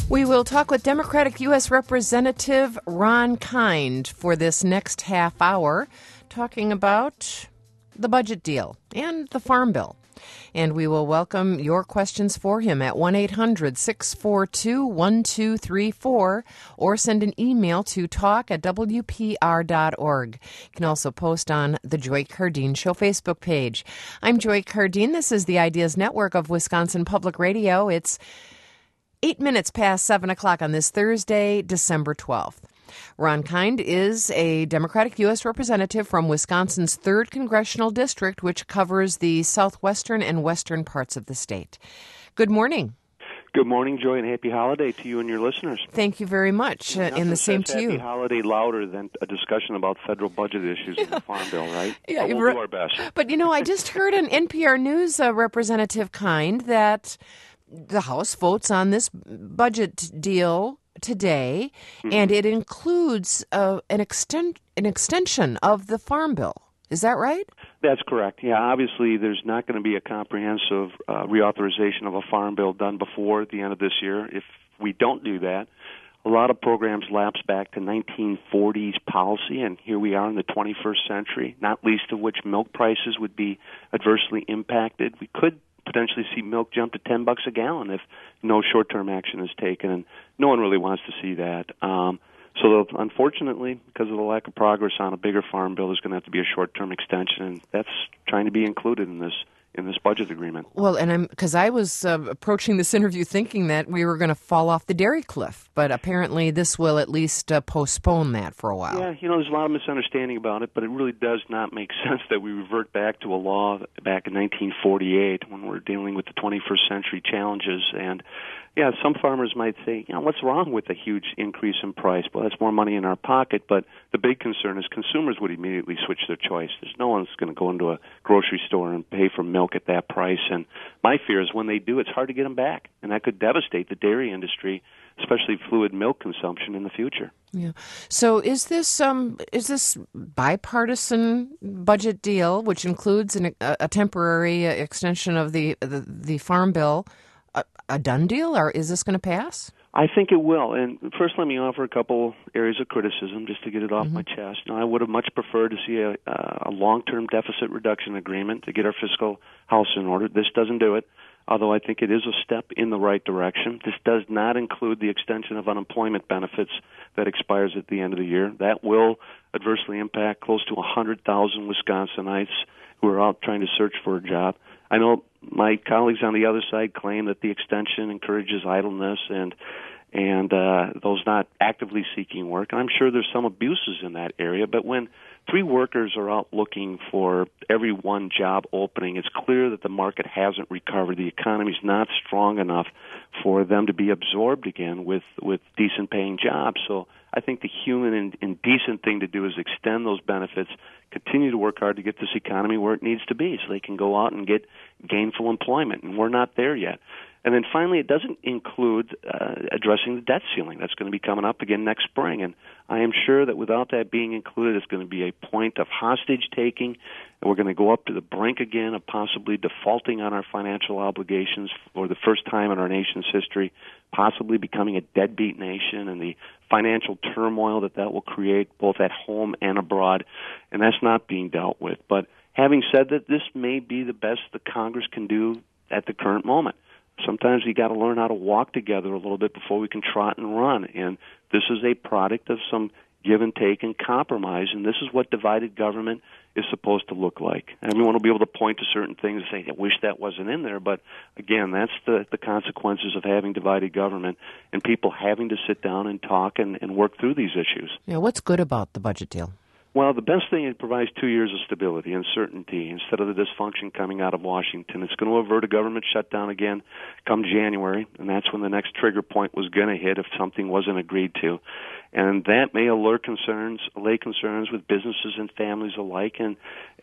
We will talk with Democratic U.S. Representative Ron Kind for this next half hour, talking about the budget deal and the Farm Bill. And we will welcome your questions for him at 1-800-642-1234 or send an email to talk@wpr.org. You can also post on the Joy Cardeen Show Facebook page. I'm Joy Cardeen. This is the Ideas Network of Wisconsin Public Radio. It's 8 minutes past 7 o'clock on this Thursday, December 12th. Ron Kind is a Democratic U.S. Representative from Wisconsin's 3rd Congressional District, which covers the southwestern and western parts of the state. Good morning. Good morning, Joy, and happy holiday to you and your listeners. Thank you very much, and the same to you. Happy holiday louder than a discussion about federal budget issues in the Farm Bill, right? Yeah, we'll do our best. But, I just heard on NPR News, Representative Kind, that the House votes on this budget deal today, and it includes an extension of the Farm Bill. Is that right? That's correct. Yeah, obviously there's not going to be a comprehensive reauthorization of a Farm Bill done before the end of this year. If we don't do that, a lot of programs lapse back to 1940s policy, and here we are in the 21st century, not least of which milk prices would be adversely impacted. We could potentially see milk jump to $10 a gallon if no short-term action is taken, and no one really wants to see that. So unfortunately, because of the lack of progress on a bigger farm bill, there's going to have to be a short-term extension, and that's trying to be included in this budget agreement. Well, and because I was approaching this interview thinking that we were going to fall off the dairy cliff, but apparently this will at least postpone that for a while. Yeah, there's a lot of misunderstanding about it, but it really does not make sense that we revert back to a law back in 1948 when we're dealing with the 21st century challenges. And yeah, some farmers might say, what's wrong with a huge increase in price? Well, that's more money in our pocket, but the big concern is consumers would immediately switch their choice. There's no one's going to go into a grocery store and pay for milk at that price, and my fear is when they do, it's hard to get them back, and that could devastate the dairy industry, especially fluid milk consumption in the future. Yeah. So is this bipartisan budget deal, which includes a temporary extension of the Farm Bill, a done deal, or is this going to pass? I think it will. And first, let me offer a couple areas of criticism just to get it off my chest. I would have much preferred to see a long-term deficit reduction agreement to get our fiscal house in order. This doesn't do it, although I think it is a step in the right direction. This does not include the extension of unemployment benefits that expires at the end of the year. That will adversely impact close to 100,000 Wisconsinites who are out trying to search for a job. I know my colleagues on the other side claim that the extension encourages idleness and those not actively seeking work. And I'm sure there's some abuses in that area, but when 3 workers are out looking for every one job opening, it's clear that the market hasn't recovered. The economy's not strong enough for them to be absorbed again with decent paying jobs. So I think the human and decent thing to do is extend those benefits, continue to work hard to get this economy where it needs to be so they can go out and get gainful employment, and we're not there yet. And then finally, it doesn't include addressing the debt ceiling. That's going to be coming up again next spring. And I am sure that without that being included, it's going to be a point of hostage-taking, and we're going to go up to the brink again of possibly defaulting on our financial obligations for the first time in our nation's history, possibly becoming a deadbeat nation, and the financial turmoil that will create both at home and abroad. And that's not being dealt with. But having said that, this may be the best the Congress can do at the current moment. Sometimes we got to learn how to walk together a little bit before we can trot and run. And this is a product of some give and take and compromise, and this is what divided government is supposed to look like. And everyone will be able to point to certain things and say, I wish that wasn't in there, but again, that's the consequences of having divided government and people having to sit down and talk and work through these issues. Yeah, what's good about the budget deal? Well, the best thing, it provides 2 years of stability and certainty instead of the dysfunction coming out of Washington. It's going to avert a government shutdown again come January, and that's when the next trigger point was going to hit if something wasn't agreed to. And that may allay concerns with businesses and families alike and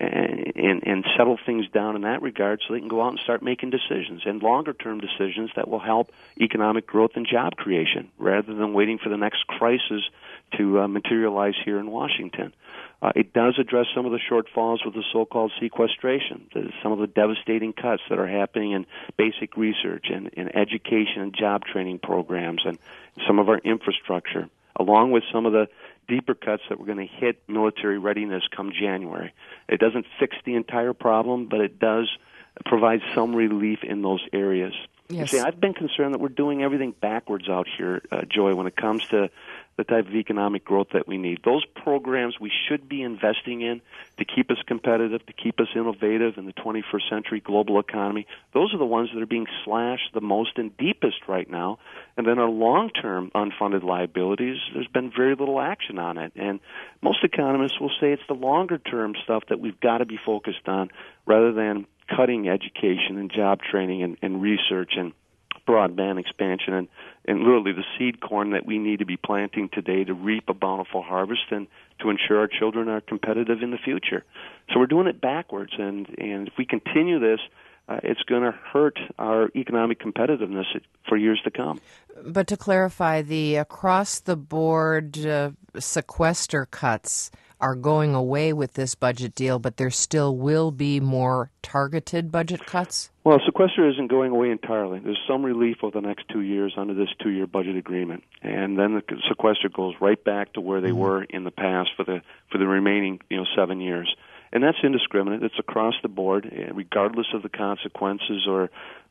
settle things down in that regard so they can go out and start making decisions and longer-term decisions that will help economic growth and job creation rather than waiting for the next crisis to materialize here in Washington. It does address some of the shortfalls with the so-called sequestration, some of the devastating cuts that are happening in basic research and in education and job training programs and some of our infrastructure, along with some of the deeper cuts that we're going to hit military readiness come January. It doesn't fix the entire problem, but it does provide some relief in those areas. Yes. See, I've been concerned that we're doing everything backwards out here, Joy, when it comes to the type of economic growth that we need. Those programs we should be investing in to keep us competitive, to keep us innovative in the 21st century global economy, those are the ones that are being slashed the most and deepest right now. And then our long-term unfunded liabilities, there's been very little action on it. And most economists will say it's the longer-term stuff that we've got to be focused on rather than cutting education and job training and research and broadband expansion and literally the seed corn that we need to be planting today to reap a bountiful harvest and to ensure our children are competitive in the future. So we're doing it backwards, and if we continue this, it's going to hurt our economic competitiveness for years to come. But to clarify, the across-the-board sequester cuts are going away with this budget deal, but there still will be more targeted budget cuts? Well, sequester isn't going away entirely. There's some relief over the next 2 years under this 2-year budget agreement, and then the sequester goes right back to where they were in the past for the remaining 7 years. And that's indiscriminate. It's across the board, regardless of the consequences or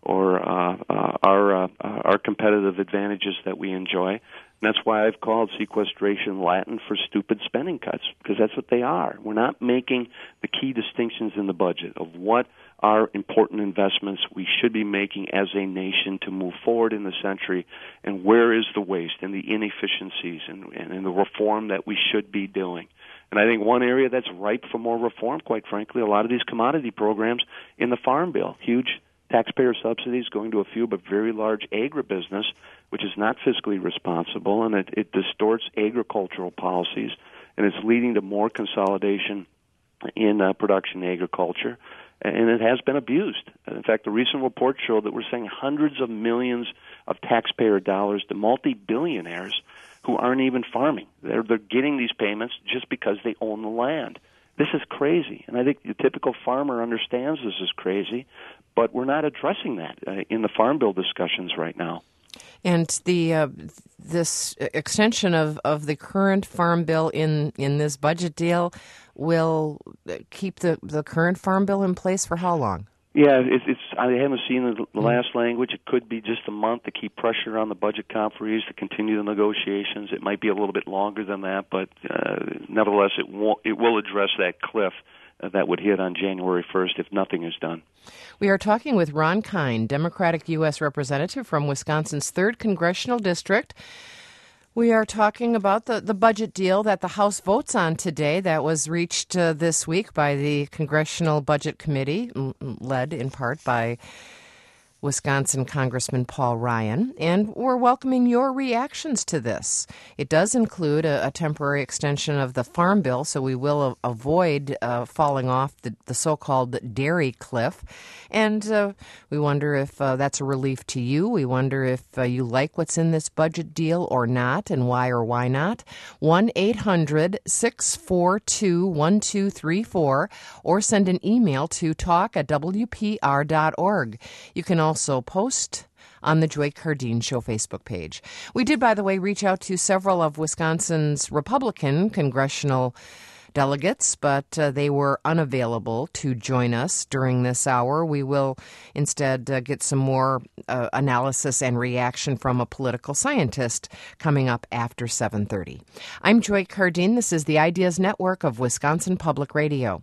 our competitive advantages that we enjoy. And that's why I've called sequestration Latin for stupid spending cuts, because that's what they are. We're not making the key distinctions in the budget of what are important investments we should be making as a nation to move forward in the century, and where is the waste and the inefficiencies and the reform that we should be doing. And I think one area that's ripe for more reform, quite frankly, a lot of these commodity programs in the Farm Bill, huge taxpayer subsidies going to a few but very large agribusiness, which is not fiscally responsible, and it distorts agricultural policies, and it's leading to more consolidation in production agriculture, and it has been abused. In fact, the recent report showed that we're sending hundreds of millions of taxpayer dollars to multi-billionaires who aren't even farming. They're getting these payments just because they own the land. This is crazy, and I think the typical farmer understands this is crazy, but we're not addressing that in the Farm Bill discussions right now. And the this extension of the current Farm Bill in this budget deal will keep the current Farm Bill in place for how long? Yeah, I haven't seen the last language. It could be just a month to keep pressure on the budget conferees to continue the negotiations. It might be a little bit longer than that, but nevertheless, it will address that cliff that would hit on January 1st if nothing is done. We are talking with Ron Kind, Democratic U.S. Representative from Wisconsin's 3rd Congressional District. We are talking about the budget deal that the House votes on today that was reached this week by the Congressional Budget Committee, led in part by Wisconsin Congressman Paul Ryan, and we're welcoming your reactions to this. It does include a temporary extension of the Farm Bill, so we will avoid falling off the so-called dairy cliff. And we wonder if that's a relief to you. We wonder if you like what's in this budget deal or not, and why or why not. 1-800-642-1234, or send an email to talk@wpr.org. You can also post on the Joy Cardeen Show Facebook page. We did, by the way, reach out to several of Wisconsin's Republican congressional delegates, but they were unavailable to join us during this hour. We will instead get some more analysis and reaction from a political scientist coming up after 7:30. I'm Joy Cardeen. This is the Ideas Network of Wisconsin Public Radio.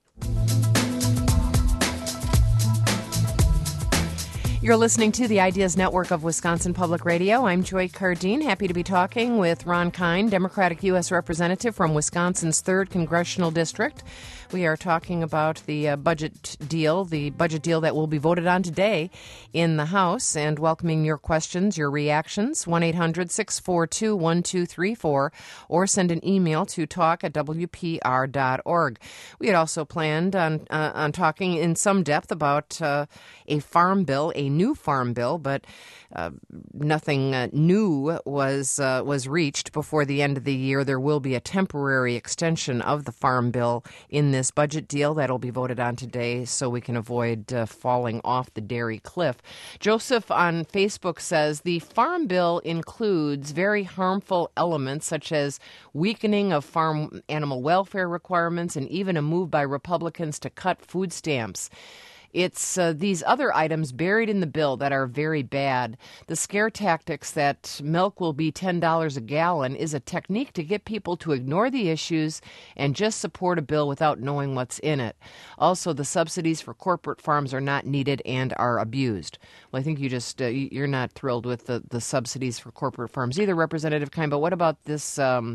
You're listening to the Ideas Network of Wisconsin Public Radio. I'm Joy Cardeen, happy to be talking with Ron Kind, Democratic U.S. Representative from Wisconsin's 3rd Congressional District. We are talking about the budget deal that will be voted on today in the House, and welcoming your questions, your reactions, 1-800-642-1234, or send an email to talk@wpr.org. We had also planned on talking in some depth about a farm bill, a new farm bill, but nothing new was reached before the end of the year. There will be a temporary extension of the farm bill in this budget deal that'll be voted on today so we can avoid falling off the dairy cliff. Joseph on Facebook says the farm bill includes very harmful elements such as weakening of farm animal welfare requirements and even a move by Republicans to cut food stamps. It's these other items buried in the bill that are very bad. The scare tactics that milk will be $10 a gallon is a technique to get people to ignore the issues and just support a bill without knowing what's in it. Also, the subsidies for corporate farms are not needed and are abused. Well, I think you're not thrilled with the subsidies for corporate farms either, Representative Keim, but what about this...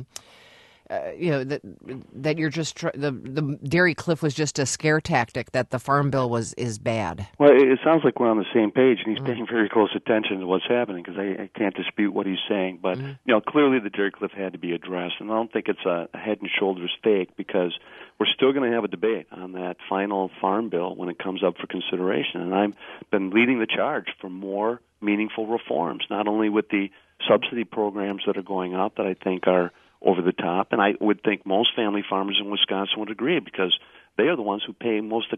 that you're just the dairy cliff was just a scare tactic, that the farm bill is bad. Well, it sounds like we're on the same page, and he's paying very close attention to what's happening, because I can't dispute what he's saying. But clearly the dairy cliff had to be addressed, and I don't think it's a head and shoulders fake, because we're still going to have a debate on that final farm bill when it comes up for consideration. And I've been leading the charge for more meaningful reforms, not only with the subsidy programs that are going up that I think are over the top, and I would think most family farmers in Wisconsin would agree, because they are the ones who pay most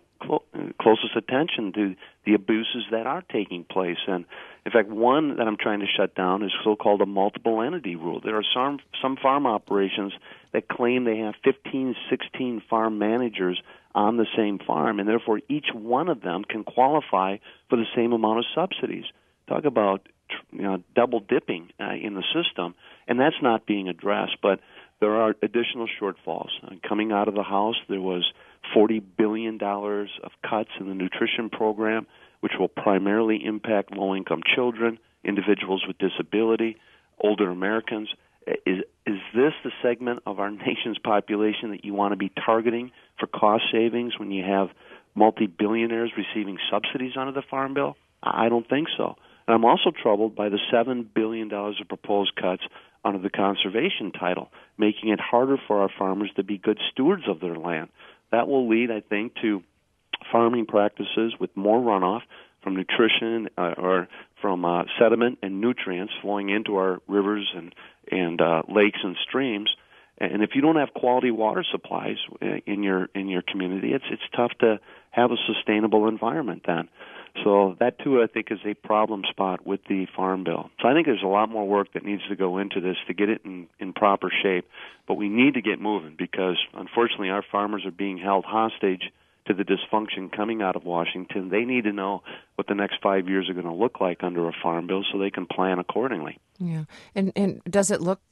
closest attention to the abuses that are taking place. And in fact, one that I'm trying to shut down is so-called a multiple entity rule. There are some farm operations that claim they have 15, 16 farm managers on the same farm, and therefore each one of them can qualify for the same amount of subsidies. Talk about double dipping in the system, and that's not being addressed. But there are additional shortfalls. Coming out of the House, there was $40 billion of cuts in the nutrition program, which will primarily impact low-income children, individuals with disability, older Americans. Is this the segment of our nation's population that you want to be targeting for cost savings when you have multi-billionaires receiving subsidies under the Farm Bill? I don't think so. And I'm also troubled by the $7 billion of proposed cuts under the conservation title, making it harder for our farmers to be good stewards of their land. That will lead, I think, to farming practices with more runoff from nutrition or from sediment and nutrients flowing into our rivers and lakes and streams. And if you don't have quality water supplies in your community, it's tough to have a sustainable environment then. So that, too, I think is a problem spot with the Farm Bill. So I think there's a lot more work that needs to go into this to get it in proper shape. But we need to get moving, because, unfortunately, our farmers are being held hostage to the dysfunction coming out of Washington. They need to know what the next 5 years are going to look like under a Farm Bill so they can plan accordingly. Yeah, and does it look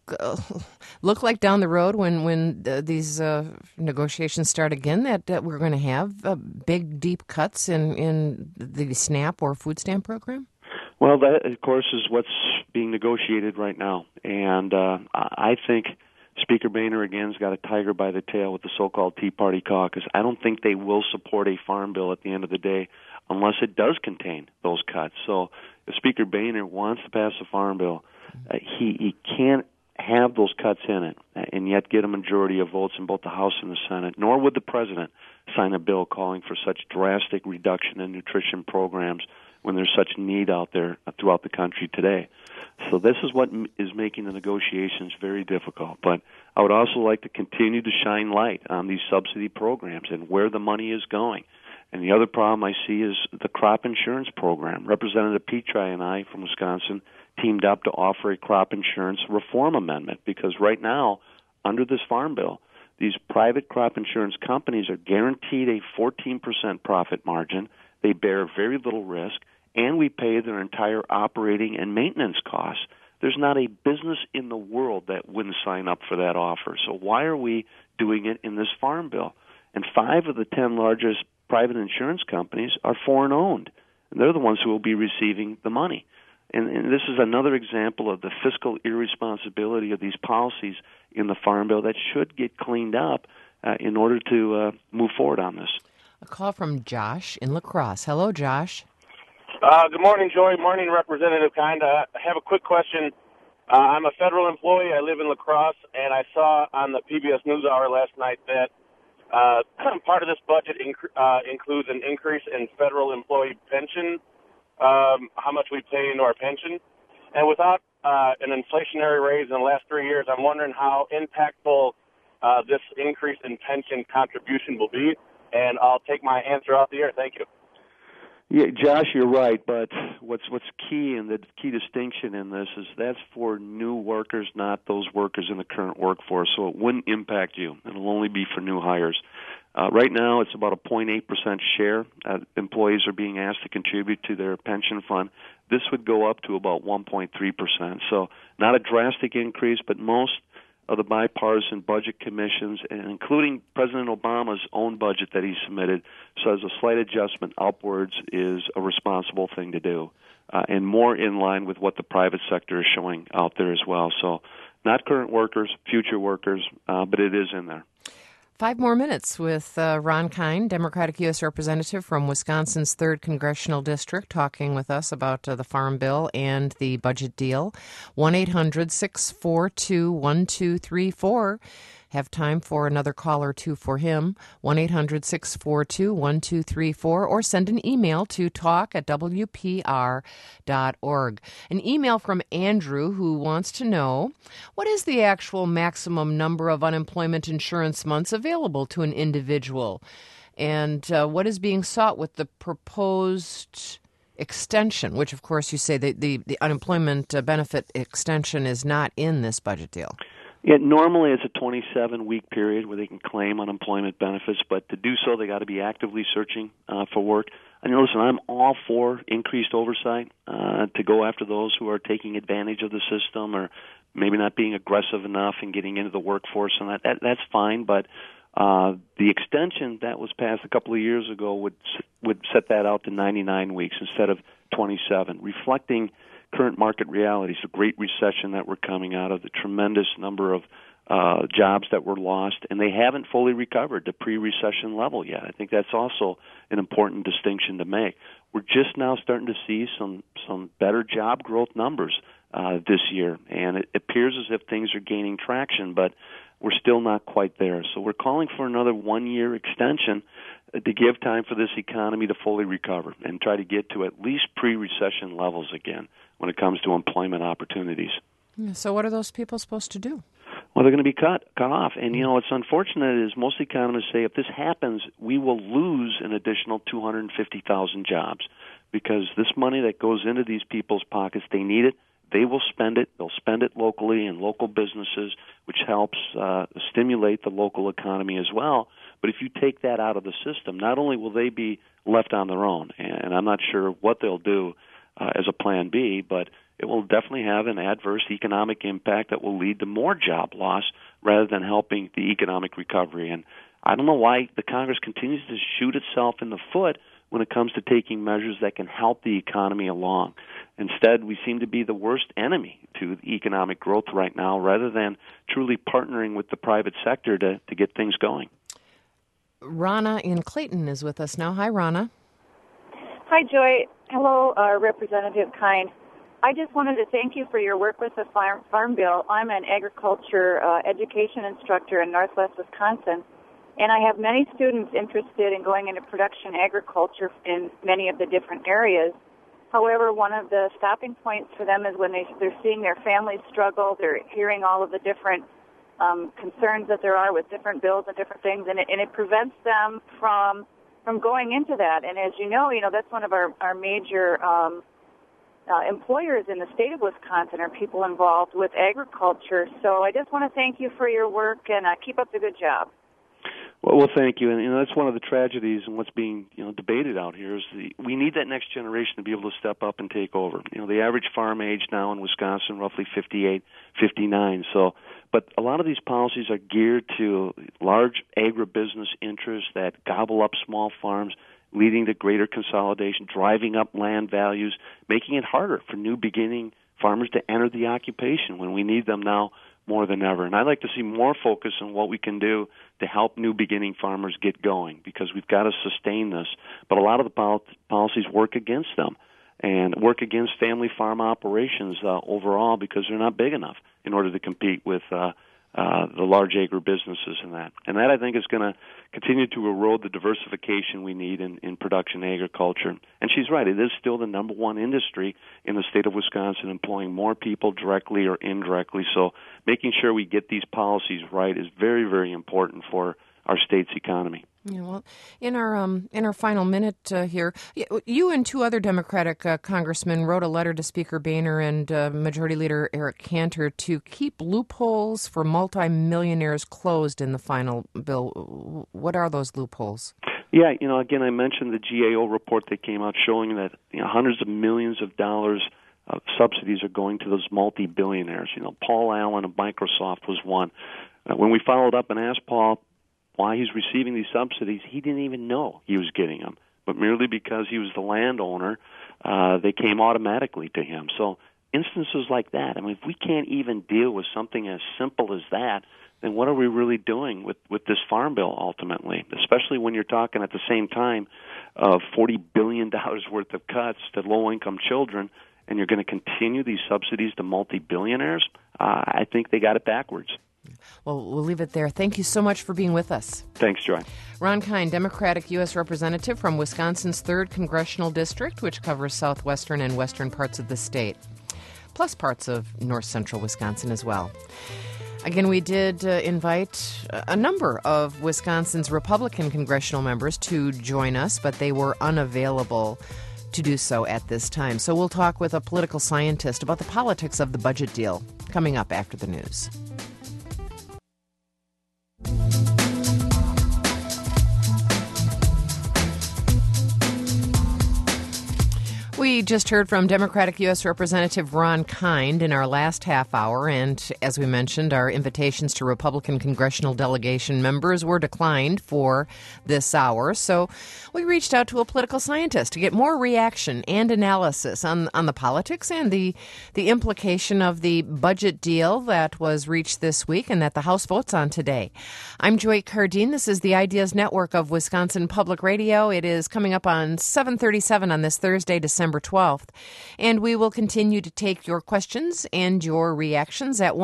like down the road when these negotiations start again that we're going to have big, deep cuts in the SNAP or food stamp program? Well, that, of course, is what's being negotiated right now. And I think Speaker Boehner, again, has got a tiger by the tail with the so-called Tea Party caucus. I don't think they will support a farm bill at the end of the day unless it does contain those cuts. So if Speaker Boehner wants to pass a farm bill, he can't have those cuts in it and yet get a majority of votes in both the House and the Senate, nor would the President sign a bill calling for such drastic reduction in nutrition programs when there's such need out there throughout the country today. So this is what is making the negotiations very difficult. But I would also like to continue to shine light on these subsidy programs and where the money is going. And the other problem I see is the crop insurance program. Representative Petri and I from Wisconsin teamed up to offer a crop insurance reform amendment, because right now, under this Farm Bill, these private crop insurance companies are guaranteed a 14% profit margin. They bear very little risk, and we pay their entire operating and maintenance costs. There's not a business in the world that wouldn't sign up for that offer. So why are we doing it in this Farm Bill? And 5 of the 10 largest private insurance companies are foreign-owned, and they're the ones who will be receiving the money. And this is another example of the fiscal irresponsibility of these policies in the Farm Bill that should get cleaned up in order to move forward on this. A call from Josh in La Crosse. Hello, Josh. Good morning, Joy. Morning, Representative Kind. I have a quick question. I'm a federal employee. I live in La Crosse, and I saw on the PBS NewsHour last night that part of this budget includes an increase in federal employee pension, how much we pay into our pension. And without an inflationary raise in the last 3 years, I'm wondering how impactful this increase in pension contribution will be. And I'll take my answer off the air. Thank you. Yeah, Josh, you're right, but what's key, and the key distinction in this is that's for new workers, not those workers in the current workforce, so it wouldn't impact you. It'll only be for new hires. Right now, it's about a 0.8% share. Employees are being asked to contribute to their pension fund. This would go up to about 1.3%, so not a drastic increase, but most of the bipartisan budget commissions, and including President Obama's own budget that he submitted, says a slight adjustment upwards is a responsible thing to do, and more in line with what the private sector is showing out there as well. So not current workers, future workers, but it is in there. 5 more minutes with Ron Kind, Democratic U.S. Representative from Wisconsin's 3rd Congressional District, talking with us about the Farm Bill and the budget deal. 1-800-642-1234. Have time for another call or two for him. 1-800-642-1234, or send an email to talk@wpr.org. An email from Andrew, who wants to know, what is the actual maximum number of unemployment insurance months available to an individual? And what is being sought with the proposed extension, which, of course, you say the unemployment benefit extension is not in this budget deal? Yeah, normally it's a 27-week period where they can claim unemployment benefits, but to do so, they got to be actively searching for work. And listen, I'm all for increased oversight to go after those who are taking advantage of the system or maybe not being aggressive enough in getting into the workforce, and that's fine. But the extension that was passed a couple of years ago would set that out to 99 weeks instead of 27, reflecting current market realities, the great recession that we're coming out of, the tremendous number of jobs that were lost, and they haven't fully recovered to pre-recession level yet. I think that's also an important distinction to make. We're just now starting to see some better job growth numbers this year, and it appears as if things are gaining traction, but we're still not quite there. So we're calling for another 1-year extension to give time for this economy to fully recover and try to get to at least pre-recession levels again when it comes to employment opportunities. So what are those people supposed to do? Well, they're going to be cut off. And, what's unfortunate is most economists say if this happens, we will lose an additional 250,000 jobs because this money that goes into these people's pockets, they need it. They will spend it. They'll spend it locally in local businesses, which helps stimulate the local economy as well. But if you take that out of the system, not only will they be left on their own, and I'm not sure what they'll do as a plan B, but it will definitely have an adverse economic impact that will lead to more job loss rather than helping the economic recovery. And I don't know why the Congress continues to shoot itself in the foot when it comes to taking measures that can help the economy along. Instead, we seem to be the worst enemy to economic growth right now rather than truly partnering with the private sector to get things going. Rana in Clayton is with us now. Hi, Rana. Hi, Joy. Hello, Representative Kind. I just wanted to thank you for your work with the Farm Bill. I'm an agriculture education instructor in Northwest Wisconsin, and I have many students interested in going into production agriculture in many of the different areas. However, one of the stopping points for them is when they're seeing their families struggle, they're hearing all of the different concerns that there are with different bills and different things, and it prevents them from going into that. And as you know, that's one of our major employers in the state of Wisconsin are people involved with agriculture. So I just want to thank you for your work and keep up the good job. Well, thank you. And that's one of the tragedies and what's being debated out here is we need that next generation to be able to step up and take over. The average farm age now in Wisconsin roughly 58, 59. So, but a lot of these policies are geared to large agribusiness interests that gobble up small farms, leading to greater consolidation, driving up land values, making it harder for new beginning farmers to enter the occupation when we need them now more than ever. And I'd like to see more focus on what we can do to help new beginning farmers get going, because we've got to sustain this. But a lot of the policies work against them and work against family farm operations overall, because they're not big enough in order to compete with the large agribusinesses and that. And that, I think, is going to continue to erode the diversification we need in production agriculture. And she's right, it is still the number one industry in the state of Wisconsin, employing more people directly or indirectly. So making sure we get these policies right is very, very important for our state's economy. Yeah, well, in our final minute here, you and two other Democratic congressmen wrote a letter to Speaker Boehner and Majority Leader Eric Cantor to keep loopholes for multimillionaires closed in the final bill. What are those loopholes? Yeah, again, I mentioned the GAO report that came out showing that hundreds of millions of dollars of subsidies are going to those multi-billionaires. Paul Allen of Microsoft was one. When we followed up and asked Paul why he's receiving these subsidies, he didn't even know he was getting them. But merely because he was the landowner, they came automatically to him. So instances like that, if we can't even deal with something as simple as that, then what are we really doing with this farm bill ultimately, especially when you're talking at the same time of $40 billion worth of cuts to low-income children, and you're going to continue these subsidies to multi-billionaires? I think they got it backwards. Well, we'll leave it there. Thank you so much for being with us. Thanks, Joy. Ron Kind, Democratic U.S. Representative from Wisconsin's 3rd Congressional District, which covers southwestern and western parts of the state, plus parts of north-central Wisconsin as well. Again, we did invite a number of Wisconsin's Republican congressional members to join us, but they were unavailable to do so at this time. So we'll talk with a political scientist about the politics of the budget deal coming up after the news. We just heard from Democratic U.S. Representative Ron Kind in our last half hour, and as we mentioned, our invitations to Republican congressional delegation members were declined for this hour. So we reached out to a political scientist to get more reaction and analysis on the politics and the implication of the budget deal that was reached this week and that the House votes on today. I'm Joy Cardine. This is the Ideas Network of Wisconsin Public Radio. It is coming up on 7:37 on this Thursday, December 12th. And we will continue to take your questions and your reactions at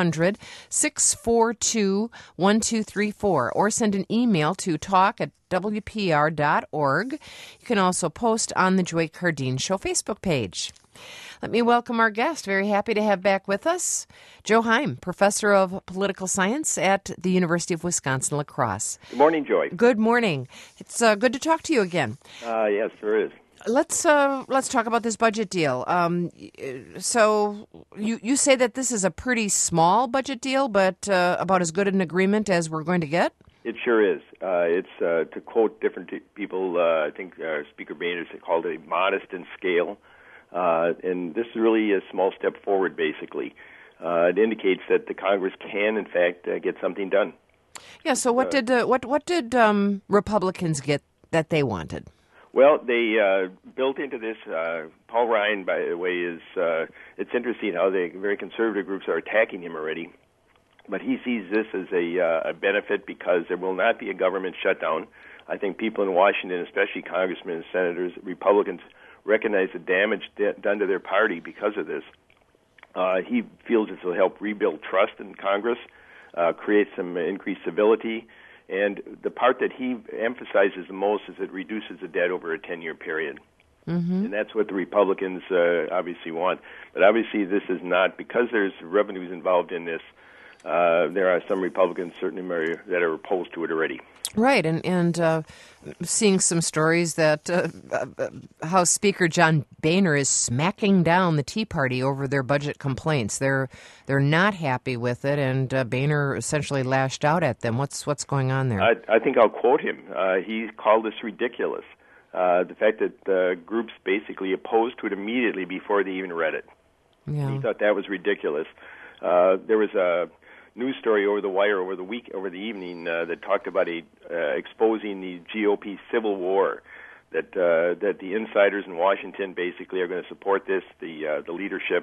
1-800-642-1234 or send an email to talk@wpr.org. You can also post on the Joy Cardine Show Facebook page. Let me welcome our guest. Very happy to have back with us Joe Heim, professor of political science at the University of Wisconsin-La Crosse. Good morning, Joy. Good morning. It's good to talk to you again. Yes, there is. Let's talk about this budget deal. So you say that this is a pretty small budget deal, but about as good an agreement as we're going to get? It sure is. It's, to quote different people, I think Speaker Boehner called it modest in scale. And this is really a small step forward, basically. It indicates that the Congress can, in fact, get something done. Yeah, so what did Republicans get that they wanted? Well, they built into this, Paul Ryan, by the way, is, it's interesting how the very conservative groups are attacking him already. But he sees this as a benefit because there will not be a government shutdown. I think people in Washington, especially congressmen and senators, Republicans, recognize the damage done to their party because of this. He feels this will help rebuild trust in Congress, create some increased civility. And the part that he emphasizes the most is it reduces the debt over a 10-year period. Mm-hmm. And that's what the Republicans obviously want. But obviously this is not, because there's revenues involved in this, there are some Republicans certainly that are opposed to it already. Right, and seeing some stories that House Speaker John Boehner is smacking down the Tea Party over their budget complaints. They're not happy with it, and Boehner essentially lashed out at them. What's going on there? I think I'll quote him. He called this ridiculous. The fact that groups basically opposed to it immediately before they even read it. Yeah. He thought that was ridiculous. There was a news story over the wire over the evening that talked about exposing the GOP civil war. That the insiders in Washington basically are going to support this. The leadership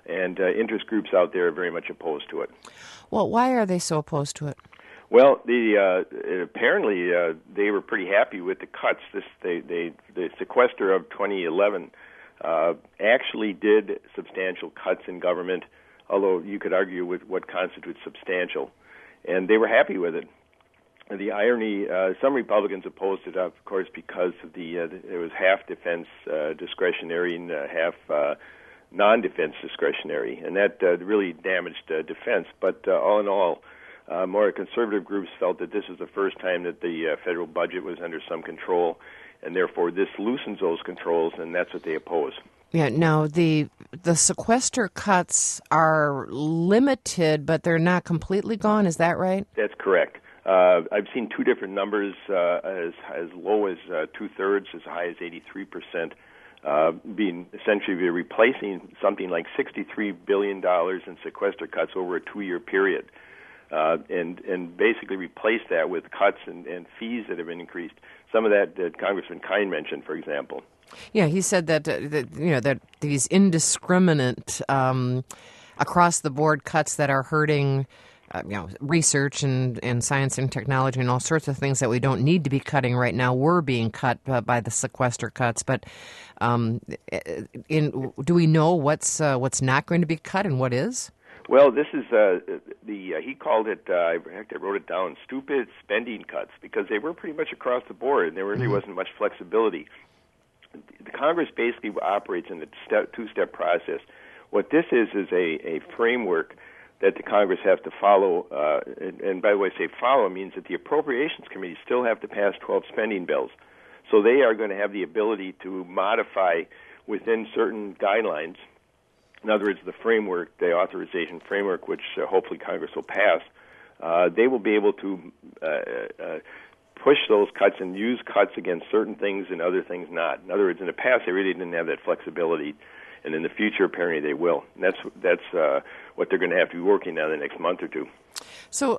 and interest groups out there are very much opposed to it. Well, why are they so opposed to it? Well, apparently they were pretty happy with the cuts. The sequester of 2011 actually did substantial cuts in government, although you could argue with what constitutes substantial, and they were happy with it. The irony, some Republicans opposed it, of course, because of it was half defense discretionary and half non-defense discretionary, and that really damaged defense. But all in all, more conservative groups felt that this is the first time that the federal budget was under some control, and therefore this loosens those controls, and that's what they oppose. Yeah. Now the sequester cuts are limited, but they're not completely gone. Is that right? That's correct. I've seen two different numbers, as low as 2/3, as high as 83%, being essentially replacing something like $63 billion in sequester cuts over a 2-year period, and basically replace that with cuts and fees that have been increased. Some of that Congressman Kine mentioned, for example. Yeah, he said that that these indiscriminate across the board cuts that are hurting research and science and technology and all sorts of things that we don't need to be cutting right now were being cut by the sequester cuts. But do we know what's not going to be cut and what is? Well, this is he called it, I wrote it down, stupid spending cuts, because they were pretty much across the board, and there really wasn't much flexibility. The Congress basically operates in a two-step process. What this is a framework that the Congress has to follow, and by the way, say follow means that the Appropriations Committee still have to pass 12 spending bills. So they are going to have the ability to modify within certain guidelines. In other words, the framework, the authorization framework, which hopefully Congress will pass, they will be able to push those cuts and use cuts against certain things and other things not. In other words, in the past, they really didn't have that flexibility, and in the future, apparently, they will. And that's what they're going to have to be working on the next month or two. So,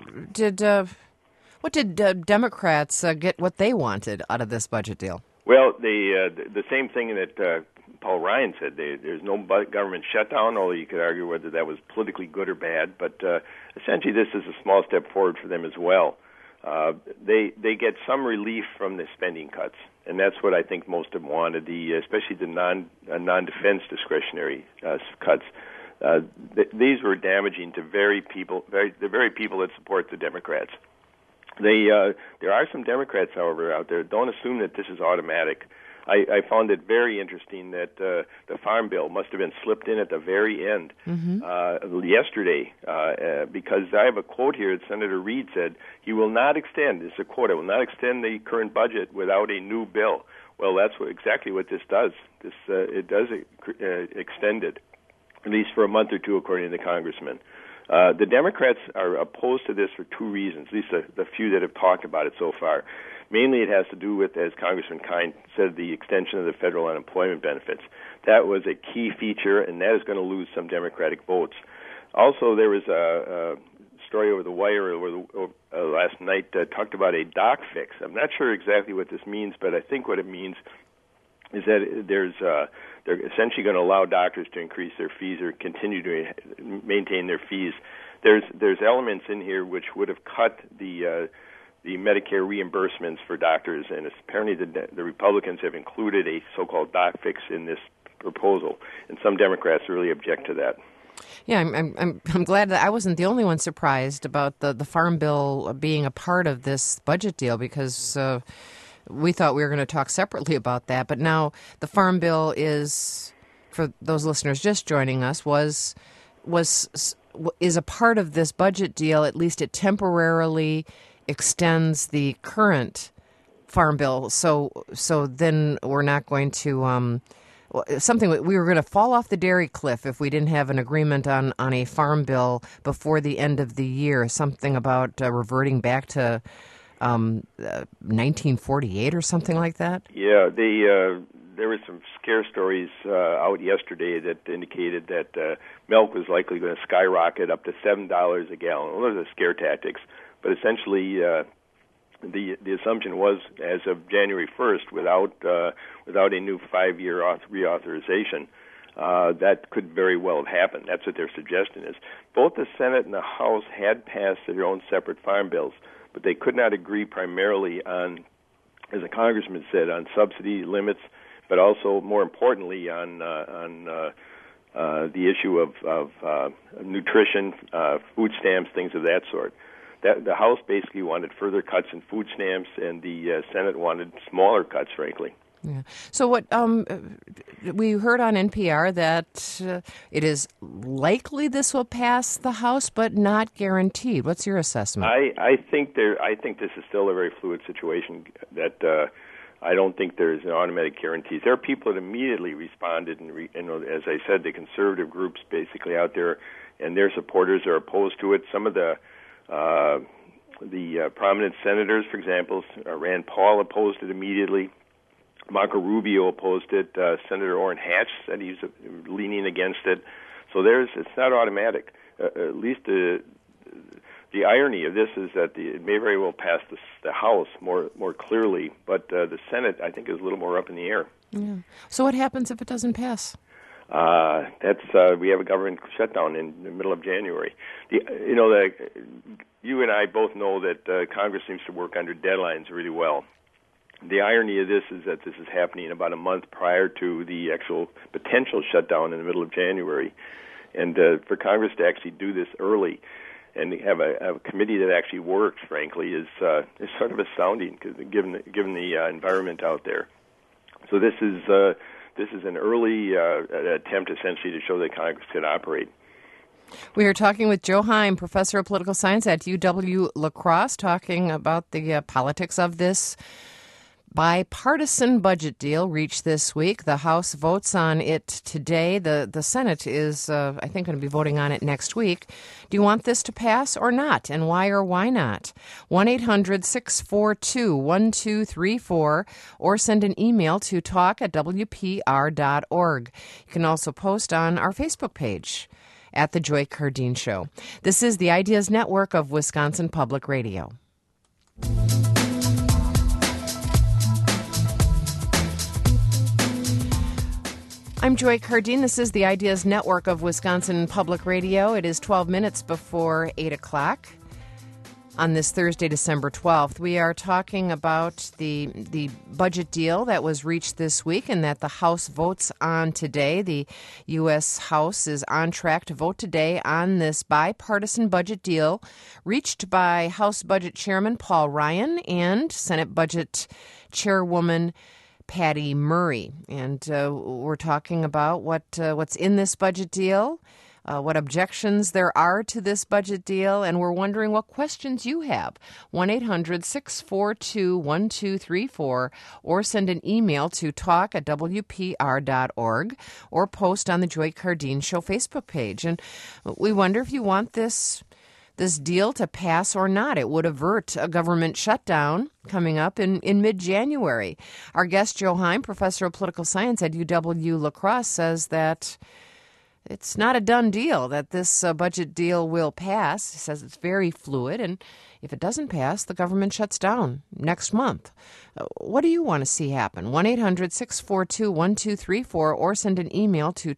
what did Democrats get what they wanted out of this budget deal? Well, the same thing that Paul Ryan said. There's no government shutdown, although you could argue whether that was politically good or bad. But essentially, this is a small step forward for them as well. They get some relief from the spending cuts, and that's what I think most of them wanted. Especially the non-defense discretionary cuts. These were damaging to the very people that support the Democrats. There are some Democrats, however, out there. Don't assume that this is automatic. I found it very interesting that the Farm Bill must have been slipped in at the very end yesterday, because I have a quote here that Senator Reid said, he will not extend, this is a quote, I will not extend the current budget without a new bill. Well, that's exactly what this does. It does extend it, at least for a month or two, according to the congressman. The Democrats are opposed to this for two reasons, at least the few that have talked about it so far. Mainly it has to do with, as Congressman Kine said, the extension of the federal unemployment benefits. That was a key feature, and that is going to lose some Democratic votes. Also, there was a story over the wire last night that talked about a doc fix. I'm not sure exactly what this means, but I think what it means is that they're essentially going to allow doctors to increase their fees or continue to maintain their fees. There's elements in here which would have cut the Medicare reimbursements for doctors, and apparently the Republicans have included a so-called doc fix in this proposal, and some Democrats really object to that. Yeah, I'm glad that I wasn't the only one surprised about the Farm Bill being a part of this budget deal, because we thought we were going to talk separately about that. But now the Farm Bill is, for those listeners just joining us, is a part of this budget deal. At least it temporarily extends the current Farm Bill. So then we're not going to we were going to fall off the dairy cliff if we didn't have an agreement on a Farm Bill before the end of the year. Something about reverting back to 1948 or something like that. Yeah, there were some scare stories out yesterday that indicated that milk was likely going to skyrocket up to $7 a gallon. Well, those are scare tactics. But essentially, the assumption was, as of January 1st, without a new 5-year reauthorization, that could very well have happened. That's what their suggestion is. Both the Senate and the House had passed their own separate farm bills, but they could not agree primarily on, as the congressman said, on subsidy limits, but also, more importantly, on the issue of nutrition, food stamps, things of that sort. The House basically wanted further cuts in food stamps, and the Senate wanted smaller cuts, frankly. Yeah. So what we heard on NPR that it is likely this will pass the House, but not guaranteed. What's your assessment? I think this is still a very fluid situation. That I don't think there's an automatic guarantee. There are people that immediately responded, and as I said, the conservative groups basically out there, and their supporters are opposed to it. Some of the prominent senators, for example, Rand Paul opposed it immediately. Marco Rubio opposed it. Senator Orrin Hatch said he's leaning against it. So it's not automatic. At least the irony of this is that it may very well pass the House more clearly, but the Senate, I think, is a little more up in the air. Yeah. So what happens if it doesn't pass? We have a government shutdown in the middle of January. You and I both know that Congress seems to work under deadlines really well. The irony of this is that this is happening about a month prior to the actual potential shutdown in the middle of January. And for Congress to actually do this early and have a committee that actually works, frankly, is sort of astounding, given the environment out there. So this is an early attempt, essentially, to show that Congress can operate. We are talking with Joe Heim, professor of political science at UW-La Crosse, talking about the politics of this bipartisan budget deal reached this week. The House votes on it today. The Senate is, I think, going to be voting on it next week. Do you want this to pass or not? And why or why not? 1-800-642-1234 or send an email to talk@wpr.org. You can also post on our Facebook page at The Joy Cardine Show. This is the Ideas Network of Wisconsin Public Radio. I'm Joy Cardine. This is the Ideas Network of Wisconsin Public Radio. It is 12 minutes before 8 o'clock on this Thursday, December 12th. We are talking about the budget deal that was reached this week and that the House votes on today. The U.S. House is on track to vote today on this bipartisan budget deal reached by House Budget Chairman Paul Ryan and Senate Budget Chairwoman Patty Murray. And we're talking about what's in this budget deal, what objections there are to this budget deal, and we're wondering what questions you have. 1-800-642-1234 or send an email to talk@wpr.org or post on the Joy Cardine Show Facebook page. And we wonder if you want this deal to pass or not. It would avert a government shutdown coming up in mid-January. Our guest, Joe Heim, professor of political science at UW-La Crosse, says that it's not a done deal, that this budget deal will pass. He says it's very fluid, and if it doesn't pass, the government shuts down next month. What do you want to see happen? 1-800-642-1234 or send an email to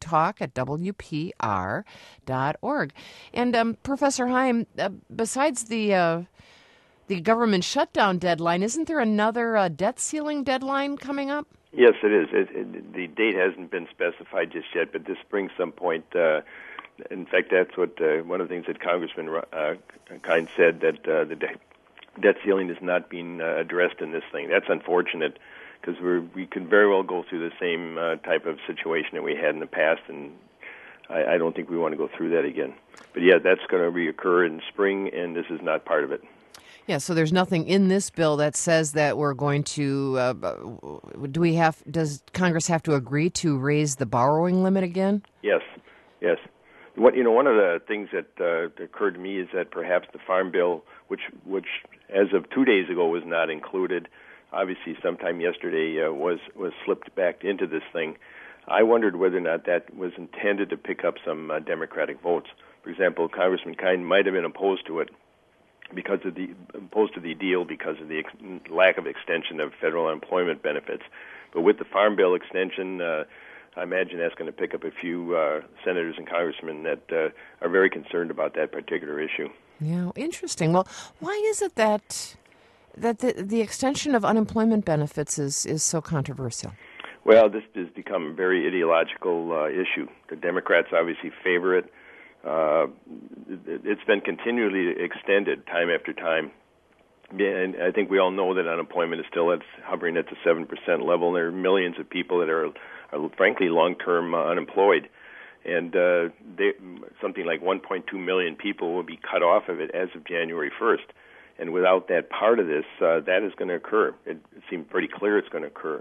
talk@wpr.org. And Professor Heim, besides the government shutdown deadline, isn't there another debt ceiling deadline coming up? Yes, it is. The date hasn't been specified just yet, but this brings some point. In fact, that's what one of the things that Congressman Kind said, that the debt ceiling is not being addressed in this thing. That's unfortunate, because we could very well go through the same type of situation that we had in the past, and I don't think we want to go through that again. But yeah, that's going to reoccur in spring, and this is not part of it. Yeah, so there's nothing in this bill that says that we're going to. Does Congress have to agree to raise the borrowing limit again? Yes. One of the things that occurred to me is that perhaps the Farm Bill, which as of 2 days ago was not included, obviously sometime yesterday was slipped back into this thing. I wondered whether or not that was intended to pick up some Democratic votes. For example, Congressman Kind might have been opposed to it because of the deal because of the lack of extension of federal unemployment benefits. But with the Farm Bill extension, I imagine that's going to pick up a few senators and congressmen that are very concerned about that particular issue. Yeah, interesting. Well, why is it that the extension of unemployment benefits is so controversial? Well, this has become a very ideological issue. The Democrats obviously favor it. It's been continually extended time after time. And I think we all know that unemployment is still hovering at the 7% level, and there are millions of people that are frankly, long-term unemployed. And something like 1.2 million people will be cut off of it as of January 1st. And without that part of this, that is going to occur. It seems pretty clear it's going to occur.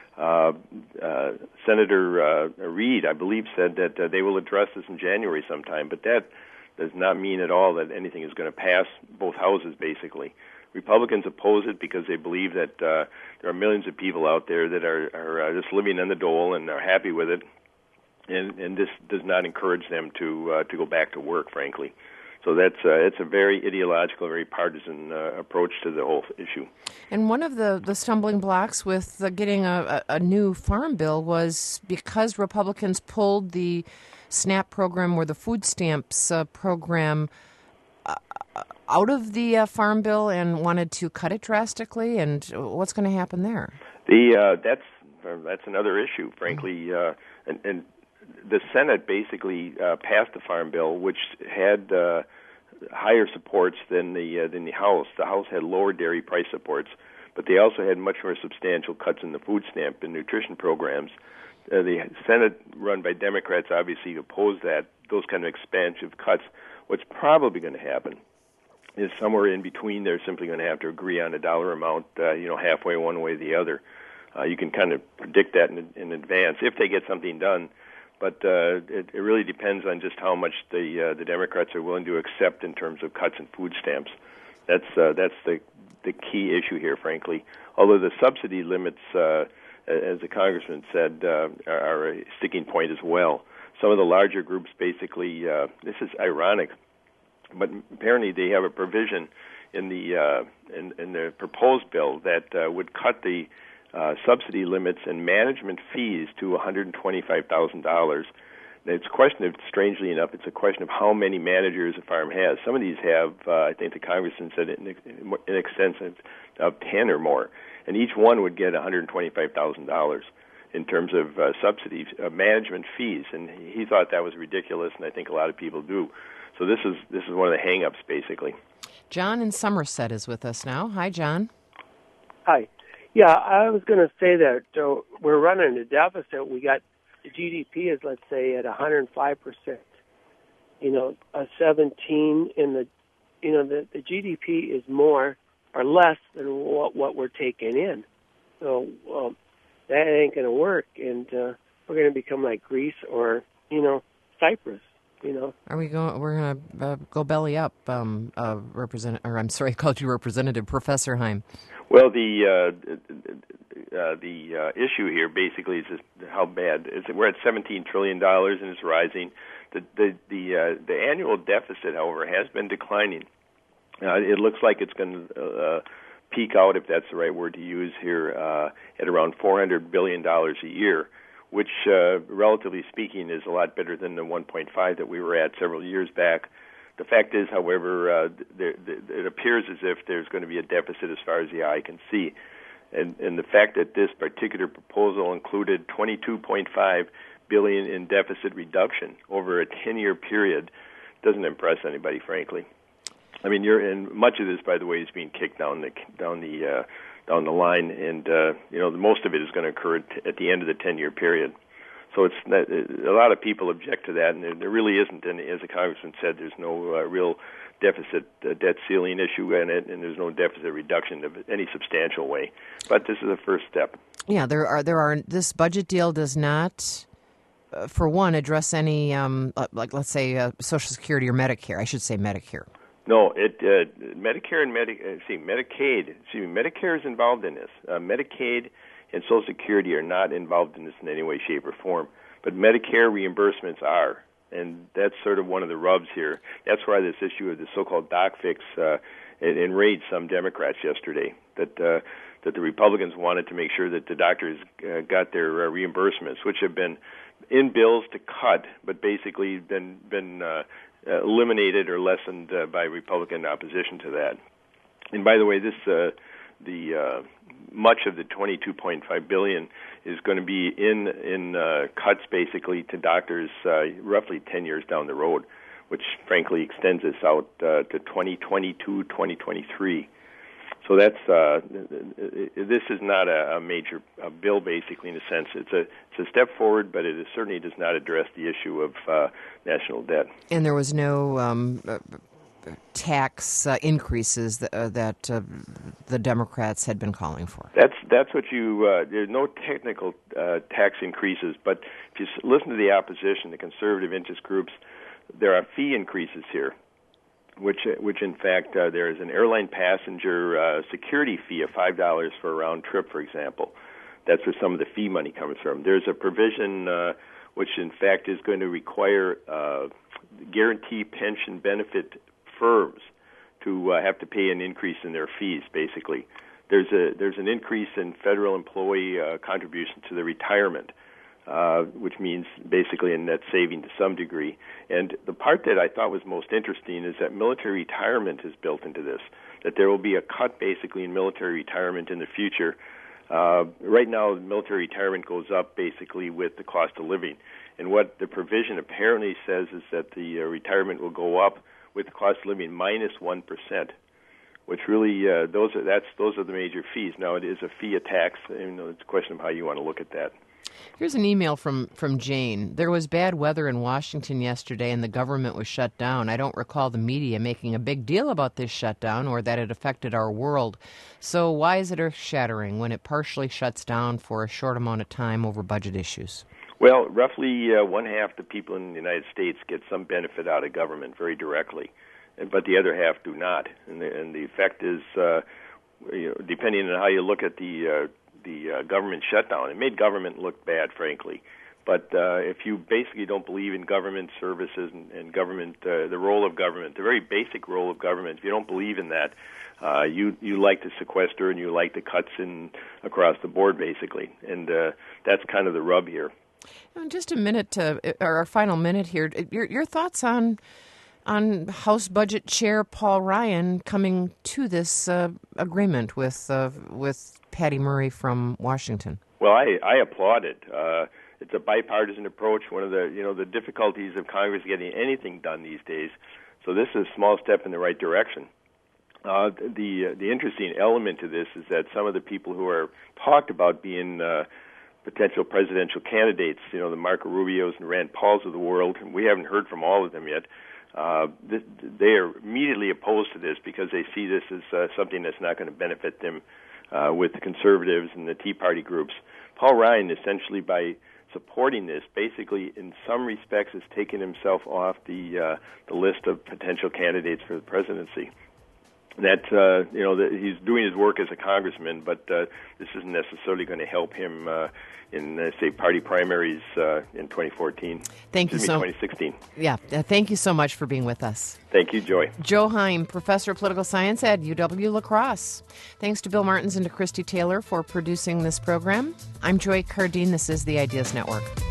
Senator Reid, I believe, said that they will address this in January sometime, but that does not mean at all that anything is going to pass both houses, basically. Republicans oppose it because they believe that there are millions of people out there that are just living on the dole and are happy with it, and this does not encourage them to go back to work, frankly. So it's a very ideological, very partisan approach to the whole issue. And one of the stumbling blocks with getting a new farm bill was because Republicans pulled the SNAP program or the food stamps program out of the farm bill and wanted to cut it drastically. And what's going to happen there? That's another issue, frankly. And the Senate basically passed the farm bill, which had higher supports than the House. The House had lower dairy price supports, but they also had much more substantial cuts in the food stamp and nutrition programs. The Senate, run by Democrats, obviously opposed those kind of expansive cuts. What's probably going to happen is somewhere in between. They're simply going to have to agree on a dollar amount, halfway one way or the other. You can kind of predict that in advance if they get something done. But it really depends on just how much the Democrats are willing to accept in terms of cuts in food stamps. That's the key issue here, frankly. Although the subsidy limits, as the congressman said, are a sticking point as well. Some of the larger groups basically, this is ironic, but apparently they have a provision in the proposed bill that would cut the subsidy limits and management fees to $125,000. It's a question of, strangely enough, it's a question of how many managers a farm has. Some of these have, I think the congressman said, in excess of 10 or more, and each one would get $125,000 in terms of subsidies, management fees, and he thought that was ridiculous, and I think a lot of people do. So this is one of the hang-ups, basically. John in Somerset is with us now. Hi, John. Hi. Yeah, I was going to say that we're running a deficit. We got the GDP is, let's say, at 105%. A 17 in the GDP is more or less than what we're taking in. So that ain't going to work, and we're going to become like Greece or Cyprus. Are we going? We're going to go belly up, called you Representative Professor Heim. Well, the issue here basically is just how bad is it. We're at $17 trillion and it's rising. The annual deficit, however, has been declining. It looks like it's going to peak out, if that's the right word to use here, at around $400 billion a year, which, relatively speaking, is a lot better than the 1.5 that we were at several years back. The fact is, however, it appears as if there's going to be a deficit as far as the eye can see. And the fact that this particular proposal included $22.5 billion in deficit reduction over a 10-year period doesn't impress anybody, frankly. I mean, and much of this, by the way, is being kicked down the line, and most of it is going to occur at the end of the 10-year period. So it's not, a lot of people object to that, and there really isn't. And as the congressman said, there's no real deficit debt ceiling issue in it, and there's no deficit reduction of any substantial way. But this is the first step. Yeah, there are. This budget deal does not, for one, address any like let's say Social Security or Medicare. I should say Medicare. No, Medicare and Medicaid. Medicare is involved in this. Medicaid and Social Security are not involved in this in any way, shape, or form. But Medicare reimbursements are, and that's sort of one of the rubs here. That's why this issue of the so-called doc fix it enraged some Democrats yesterday, that the Republicans wanted to make sure that the doctors got their reimbursements, which have been in bills to cut, but basically been eliminated or lessened by Republican opposition to that. And by the way, this much of the $22.5 billion is going to be in cuts basically to doctors roughly 10 years down the road, which frankly extends us out to 2022, 2023. So that's this is not a major bill, basically, in a sense. It's a step forward, but it certainly does not address the issue of national debt. And there was no tax increases that the Democrats had been calling for. That's what there's no technical tax increases, but if you listen to the opposition, the conservative interest groups, there are fee increases here, which in fact there is an airline passenger security fee of $5 for a round trip, for example. That's where some of the fee money comes from. There's a provision which in fact is going to require guarantee pension benefit firms to have to pay an increase in their fees, basically. There's an increase in federal employee contribution to the retirement, which means basically a net saving to some degree. And the part that I thought was most interesting is that military retirement is built into this, that there will be a cut basically in military retirement in the future. Right now, military retirement goes up basically with the cost of living. And what the provision apparently says is that the retirement will go up with the cost of living minus 1%, which really those are the major fees. Now it is a fee, a tax. It's a question of how you want to look at that. Here's an email from Jane. There was bad weather in Washington yesterday and the government was shut down. I don't recall the media making a big deal about this shutdown or that it affected our world. So why is it earth-shattering when it partially shuts down for a short amount of time over budget issues? Well, roughly one half the people in the United States get some benefit out of government very directly, but the other half do not. And the effect is, depending on how you look at the government shutdown, it made government look bad, frankly. But if you basically don't believe in government services and government, the role of government, the very basic role of government, if you don't believe in that, you like to sequester and you like the cuts in across the board, basically. And that's kind of the rub here. In just a minute, our final minute here, your thoughts on House Budget Chair Paul Ryan coming to this agreement with Patty Murray from Washington? Well, I applaud it. It's a bipartisan approach. One of the difficulties of Congress getting anything done these days. So this is a small step in the right direction. The interesting element to this is that some of the people who are talked about being potential presidential candidates, the Marco Rubios and Rand Pauls of the world, and we haven't heard from all of them yet. They are immediately opposed to this because they see this as something that's not going to benefit them with the conservatives and the Tea Party groups. Paul Ryan, essentially by supporting this, basically in some respects has taken himself off the list of potential candidates for the presidency. That he's doing his work as a congressman, but this isn't necessarily going to help him in, say, party primaries in 2014. Thank you so 2016. Yeah, thank you so much for being with us. Thank you, Joy. Joe Heim, Professor of Political Science at UW-La Crosse. Thanks to Bill Martins and to Christy Taylor for producing this program. I'm Joy Cardine. This is the Ideas Network.